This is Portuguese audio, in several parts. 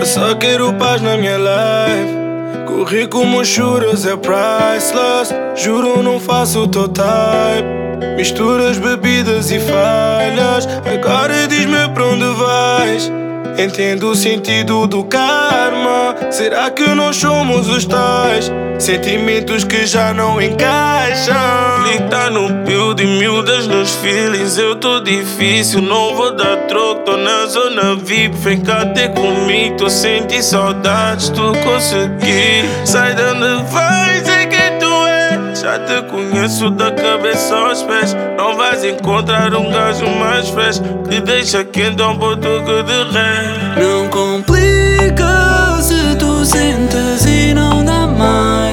só quero paz na minha life. Corri como churas é priceless. Juro não faço o teu type. Misturas bebidas e falhas. Agora diz-me pra onde vais. Entendo o sentido do karma. Será que nós somos os tais? Sentimentos que já não encaixam. Tá no build e miúdas nos feelings. Eu tô difícil, não vou dar troco. Tô na zona VIP, vem cá ter comigo. Tô sentindo saudades, tu consegui. Sai de onde vais, é quem tu és. Já te conheço da cabeça aos pés. Não vais encontrar um gajo mais fresh que deixa quente um pouco de ré. Não complica se tu sentes e não dá mais.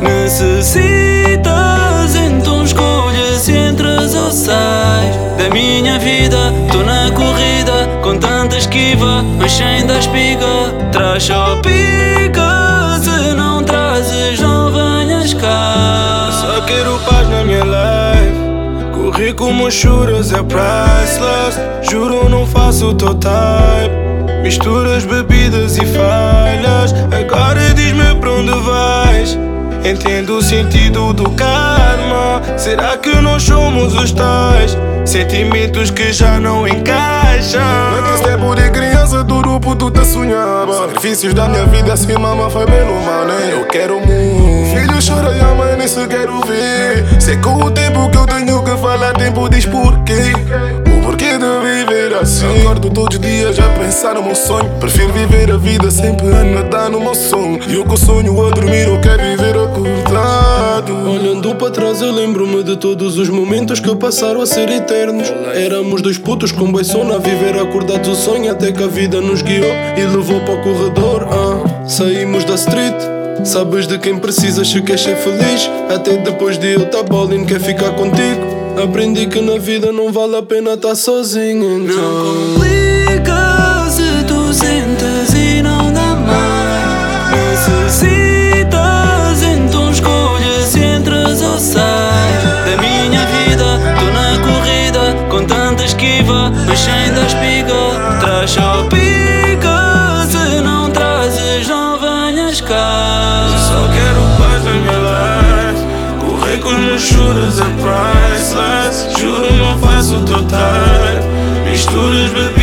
Necessitas, então escolha se entras ou sais da minha vida. Tô na corrida com tanta esquiva, mas sem dar espiga. Traz só pica, se não trazes não venhas cá. Só quero paz na minha life. Corri como churas é priceless. Juro não faço o teu type. Misturas bebidas e falhas. Agora diz-me pra onde vais. Entendo o sentido do karma. Será que nós somos os tais? Sentimentos que já não encaixam. Naquele tempo de criança tudo puto te sonhava. Sacrifícios da minha vida assim mamãe foi bem no mal, né? Eu quero muito. O filho chora e a mãe nem se quer ouvir. Sei com o tempo que eu tenho que falar, tempo diz porquê. O porquê de viver assim. Acordo todos os dias a pensar no meu sonho. Prefiro viver a vida sempre a nadar no meu sonho. E o que eu sonho a dormir eu quero viver acordado. Olhando para trás eu lembro-me de todos os momentos que passaram a ser eternos. Éramos dois putos com boi sono a viver acordados o sonho. Até que a vida nos guiou e levou para o corredor. Saímos da street. Sabes de quem precisas se queres ser feliz. Até depois de eu tá bowling quer ficar contigo. Aprendi que na vida não vale a pena estar sozinho, então. Não complica se tu sentes e não dá mais. Necessitas, então escolha se entras ou sais da minha vida. Tô na corrida com tanta esquiva, mas sem dar espiga. Traz só pica, se não trazes não venhas cá. Só quero paz na minha life. Correr com os meus juros é priceless. Juro não faço o teu type. Misturas bebidas